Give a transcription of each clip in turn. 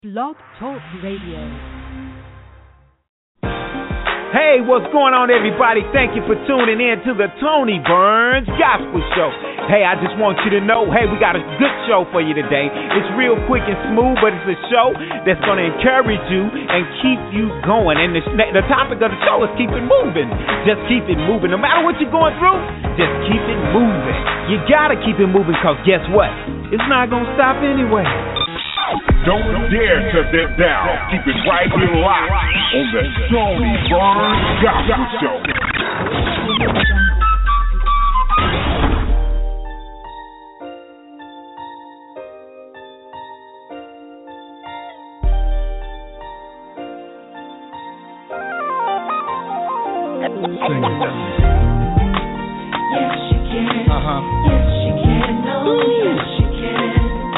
Blog Talk Radio. Hey, what's going on, everybody? Thank you for tuning in to the Tony Burns Gospel Show. Hey, I just want you to know, hey, we got a good show for you today. It's real quick and smooth, but it's a show that's going to encourage you and keep you going. And the topic of the show is keep it moving. Just keep it moving. No matter what you're going through, just keep it moving. You got to keep it moving because guess what? It's not going to stop anyway. Don't dare shut that down. Keep it right here live on the Tony Burns Gospel Show. Sing it. Yes, you can. Yes, you can. Oh, yes, you can.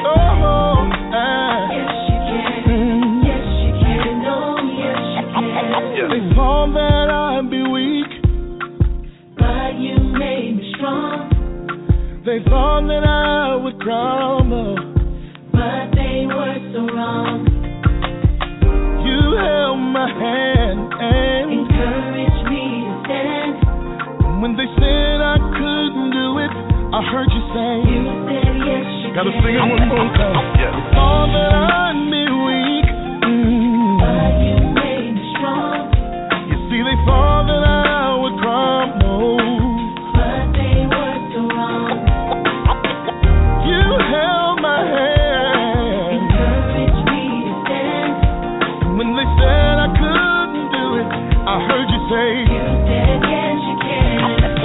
They thought that I'd be weak, but you made me strong. they thought that I would crumble, but they were so wrong. You held my hand and encouraged me to stand. When they said I couldn't do it, I heard you say, you said yes, you gotta can. sing it one more time. They thought that I'd be weak, but you made me strong. You see, they thought that I would crumble, but they were so wrong. You held my hand, encouraged me to stand. when they said I couldn't do it, I heard you say, you said yes, you can.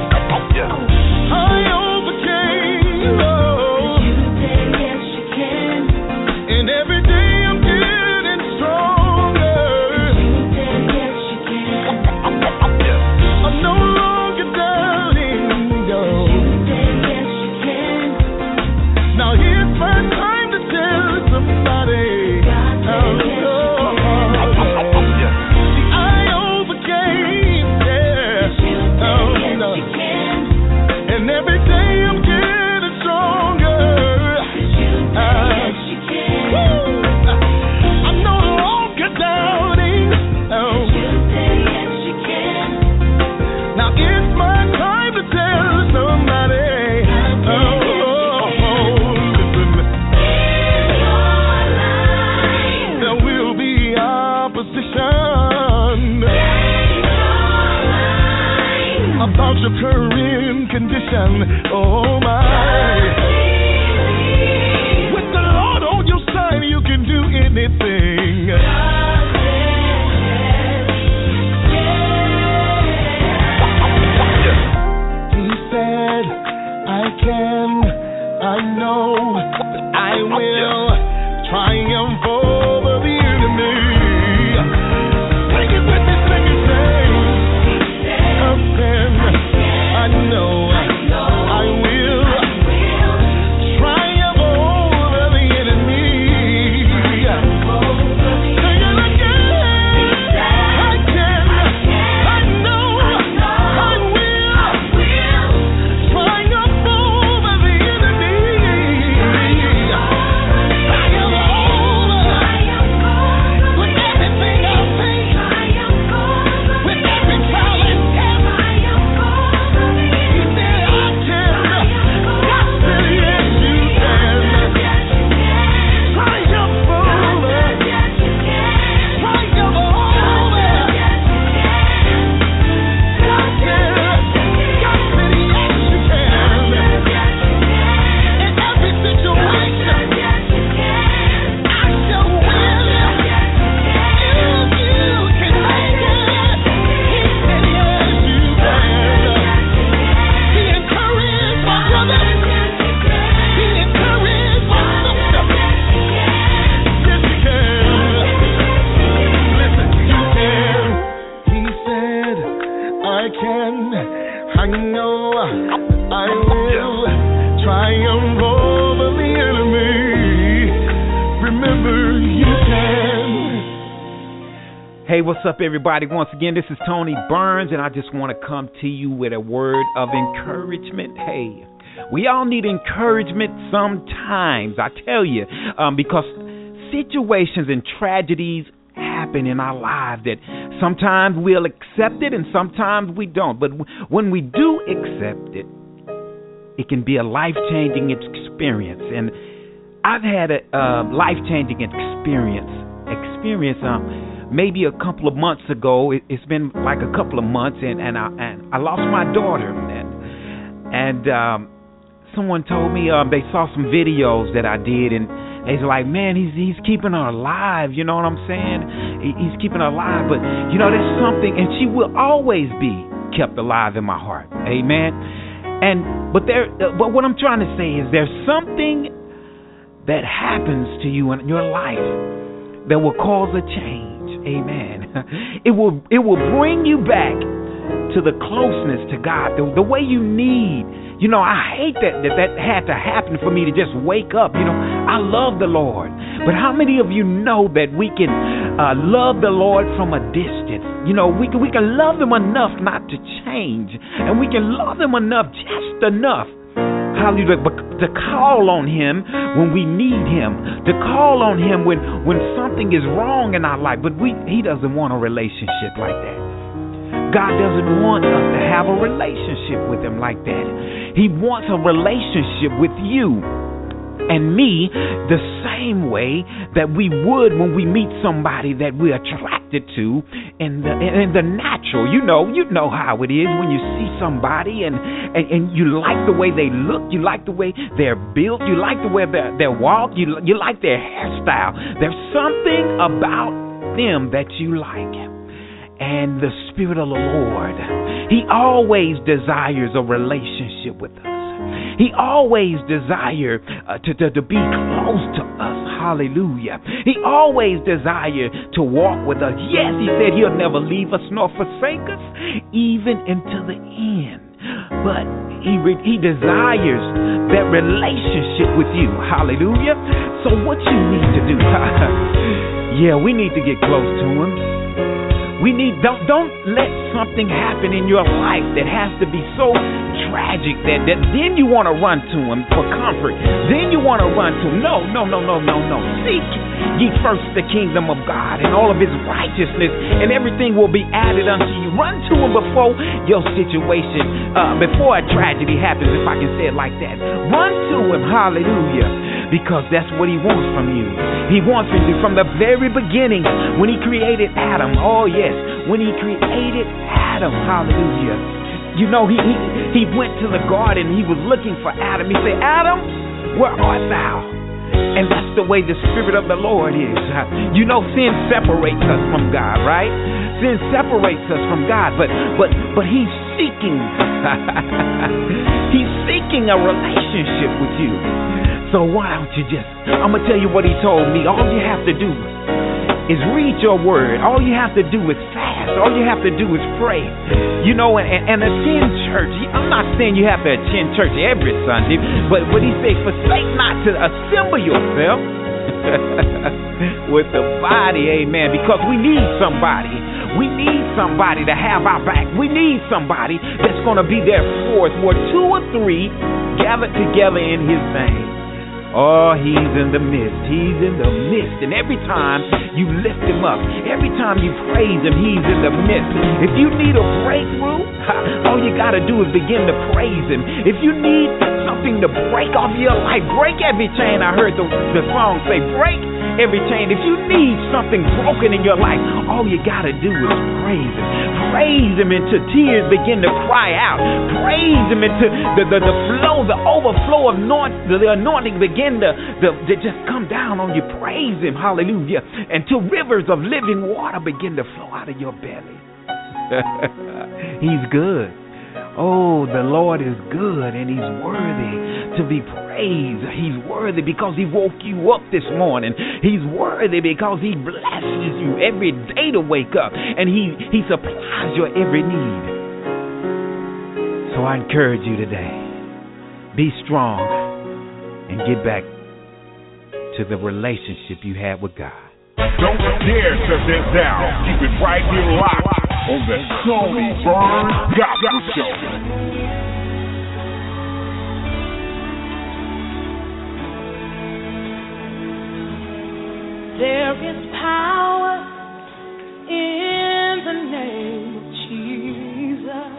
I overcame, oh, you said yes, you can. and every day I'm getting stronger. You said yes, you can. I'm no longer doubting, no. You said yes, you can. Now here's my time to tell somebody. God said yes, you can. See, I overcame, yeah. You said yes, no. you can. And every day I'm getting stronger. You said yes, you can. I'm no longer doubting, oh. You said yes, you can. Now it's my time to tell somebody. Listen. There will be opposition about your current condition. Oh my. With the Lord on your side, you can do anything. He said, I can, I know that I will triumph over the enemy. Sing it with me, sing it, sing. I can, I know I will triumph over the enemy. Sing it again. I can, I know I will triumph over the enemy. Triumph over with everything I face, with every trial and test. He said I can. God said yes, you can. Triumph over. Triumph over. God said yes, you can. In every situation, I shall win. You can make it. He said yes, you can. Be encouraged, my brother. Be encouraged, my sister. Yes, you can. Listen, you can. He said, I can. I know I will triumph over the enemy. Remember, you can. Hey, what's up, everybody? Once again, this is Tony Burns, and I just want to come to you with a word of encouragement. Hey, we all need encouragement sometimes, I tell you, because situations and tragedies happen in our lives that sometimes we'll accept it and sometimes we don't. But when we do accept it, it can be a life-changing experience. And I've had a life-changing experience maybe a couple of months ago. It's been like a couple of months, and I lost my daughter. And someone told me they saw some videos that I did, and they's like, man, he's keeping her alive. You know what I'm saying? He's keeping her alive. But, you know, there's something, and she will always be kept alive in my heart. Amen. But what I'm trying to say is there's something that happens to you in your life that will cause a change. Amen. It will bring you back to the closeness to God, the way you need. You know, I hate that had to happen for me to just wake up. You know, I love the Lord. But how many of you know that we can love the Lord from a distance? You know, we can love Him enough not to change. And we can love Him enough, just enough, hallelujah, to call on Him when we need Him. To call on Him when something is wrong in our life. But He doesn't want a relationship like that. God doesn't want us to have a relationship with Him like that. He wants a relationship with you and me the same way that we would when we meet somebody that we're attracted to in the natural. You know how it is when you see somebody and you like the way they look, you like the way they're built, you like the way they walk, you like their hairstyle. There's something about them that you like. And the Spirit of the Lord, He always desires a relationship with us. He always desires to be close to us. Hallelujah. He always desires to walk with us. Yes, He said He'll never leave us nor forsake us, even until the end. But He desires that relationship with you. Hallelujah. So what you need to do, yeah, we need to get close to Him. Don't let something happen in your life that has to be so tragic that then you want to run to Him for comfort. Then you want to run to Him. No. Seek ye first the kingdom of God and all of His righteousness, and everything will be added unto you. Run to Him before your situation, before a tragedy happens, if I can say it like that. Run to Him, hallelujah, because that's what He wants from you. He wants from you from the very beginning when He created Adam. Oh, yes, when He created Adam, hallelujah. You know, he went to the garden. He was looking for Adam. He said, Adam, where art thou? And that's the way the Spirit of the Lord is. You know, sin separates us from God, right? Sin separates us from God, but He's seeking. He's seeking a relationship with you. So why don't you I'm going to tell you what He told me. All you have to do is read your word. All you have to do is fast. All you have to do is pray. You know, and attend church. I'm not saying you have to attend church every Sunday, but He said, forsake not to assemble yourself with the body, amen, because we need somebody. We need somebody to have our back. We need somebody that's going to be there for us. Where 2 or 3 gathered together in His name. Oh, He's in the midst. He's in the midst. And every time you lift Him up, every time you praise Him, He's in the midst. If you need a breakthrough, all you got to do is begin to praise Him. If you need something to break off your life, break every chain. I heard the song say, break every chain. If you need something broken in your life, all you got to do is praise Him. Praise Him until tears begin to cry out. Praise Him until the flow, the overflow of the anointing begin to just come down on you. Praise Him, hallelujah, until rivers of living water begin to flow out of your belly. He's good. Oh, the Lord is good, and He's worthy to be praised. He's worthy because He woke you up this morning. He's worthy because He blesses you every day to wake up, and He supplies your every need. So I encourage you today, be strong and get back to the relationship you had with God. Don't dare shut that down. Keep it right here locked on the Tony Burns Gospel Show. There is power in the name of Jesus.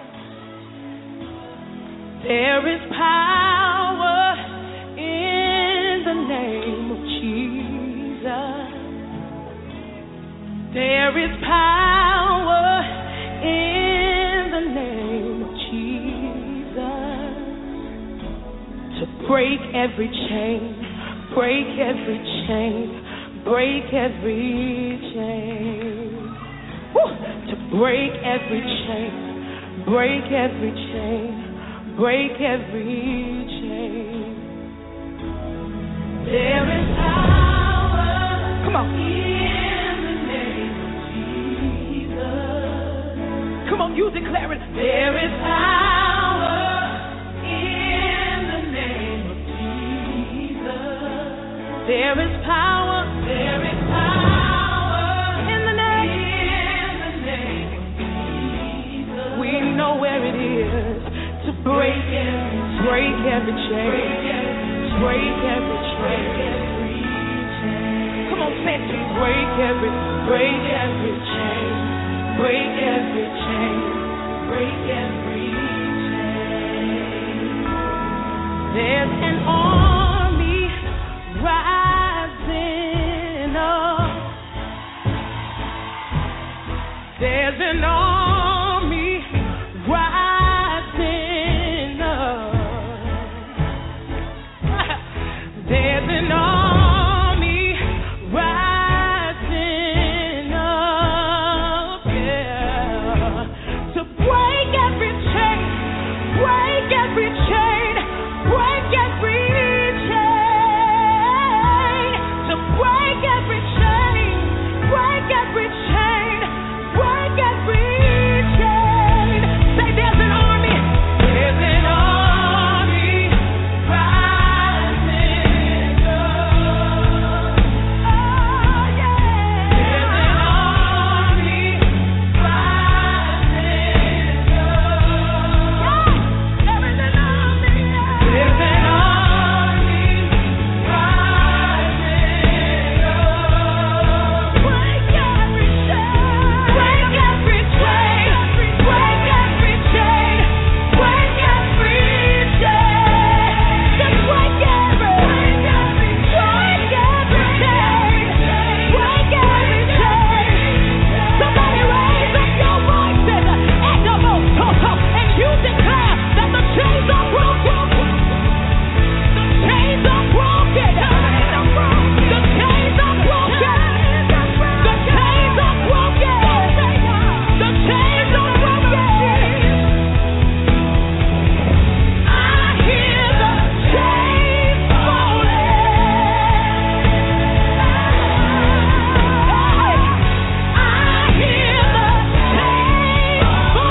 There is power in the name of Jesus. There is power in the name of Jesus to break every chain, break every chain, break every chain. Woo! To break every chain, break every chain, break every chain. There is power. Come on. In the name of Jesus. Come on, you declare it. There is power in the name of Jesus. There is power. There is power in the name of Jesus. We know where it is to break every chain, break every chain. Come on, say it. Break every chain, break every chain, break every chain. There's an army rising up. There's an army rising up. There's an army rising up, yeah, to break every chain, break every chain, break every chain, to break every chain, break every chain, break every chain. Say there's an army rising up. Oh yeah. There's an army rising up. There is an army. There's an army rising up. Break every chain, break every chain, break every chain, break every chain. Just break every chain, break every chain. Somebody raise up your voices and double talk, and you declare that the chains are broken. The chains are broken. The chains are broken. The chains are broken. The chains are broken. I hear the chains falling. I hear the chains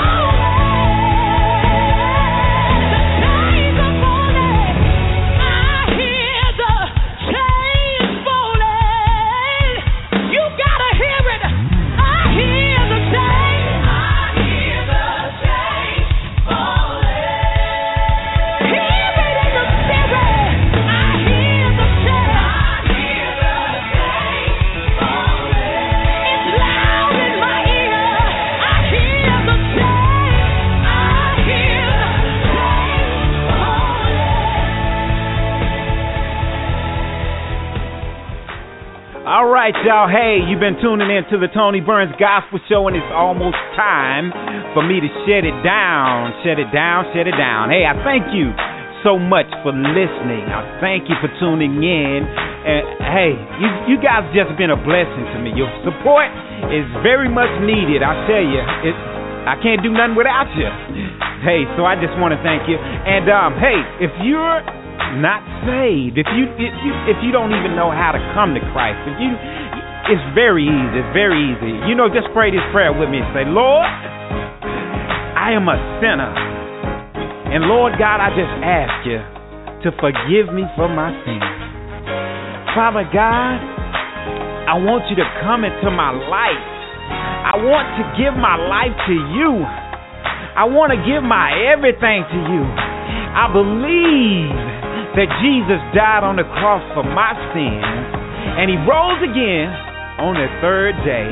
falling. The chains are falling. I hear the chains falling. You gotta hear it. I hear the chains. I hear the chains falling. Hear it in the spirit. I hear the chains. I hear the chains falling. It's loud in my ear. I hear the chains. I hear the chains falling. All right, y'all. Hey, you've been tuning in to the Tony Burns Gospel Show, and it's almost time for me to shut it down. Shut it down, shut it down. Hey, I thank you so much for listening. I thank you for tuning in. And hey, you guys just been a blessing to me. Your support is very much needed. I tell you, I can't do nothing without you. Hey, so I just want to thank you. And hey, if you're not saved, if you don't even know how to come to Christ, it's very easy. It's very easy. You know, just pray this prayer with me and say, Lord, I am a sinner. And Lord God, I just ask you to forgive me for my sins. Father God, I want you to come into my life. I want to give my life to you. I want to give my everything to you. I believe that Jesus died on the cross for my sins, and he rose again on the third day.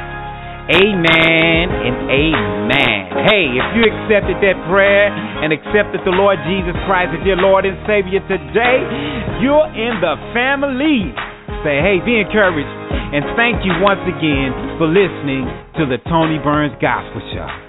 Amen and amen. Hey, if you accepted that prayer and accepted the Lord Jesus Christ as your Lord and Savior today, you're in the family. Say, hey, be encouraged, and thank you once again for listening to the Tony Burns Gospel Show.